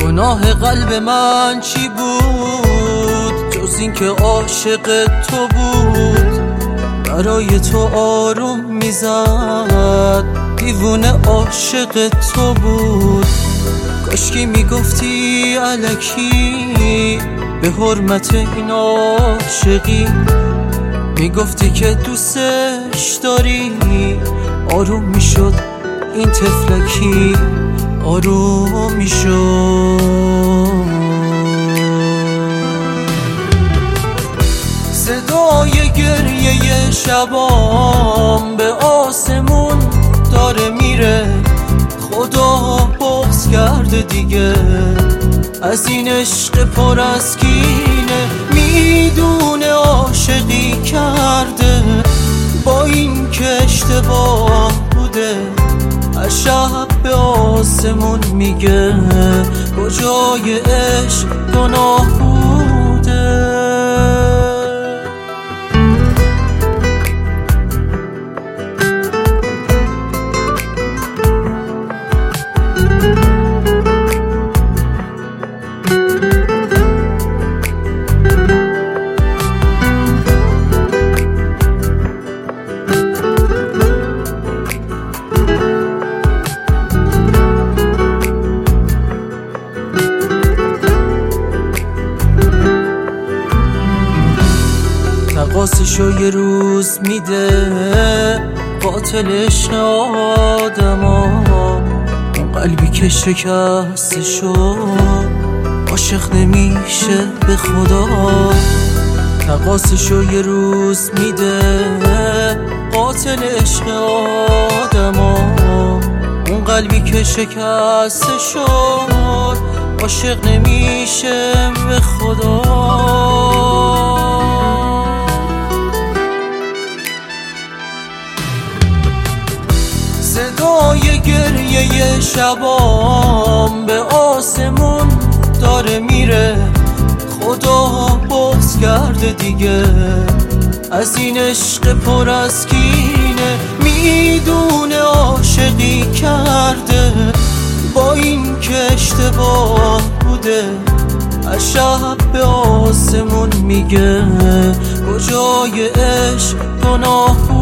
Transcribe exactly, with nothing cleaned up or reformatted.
گناه قلب من چی بود جز این که عاشق تو بود؟ برای تو آروم میزد دیوونه عاشق تو بود. کاشکی میگفتی الکی به حرمت این عاشقی، میگفتی که دوستش داری، آروم میشد این طفلکی، آروم میشد. صدای گریه شبام به آسمون داره میره، خدا بغض کرده دیگه از این عشق پر از کینه. میدونه عاشقی کرده با این که اشتباه بوده، هر شب به آسمون میگه کجای عشق گناه بوده. تقاصشو یه روز میده قاتلش آدما، اون قلبی که شکسته شد عاشق نمیشه به خدا. تقاصشو یه روز میده قاتل عشق آدما، اون قلبی که شکسته شد عاشق نمیشه به خدا. صدای گریه شبام به آسمون داره میره، خدا بغض کرده دیگه از این عشق پر از کینه. میدونه عاشقی کرده با این که اشتباه بوده، هر شب به آسمون میگه کجای عشق گناه بوده.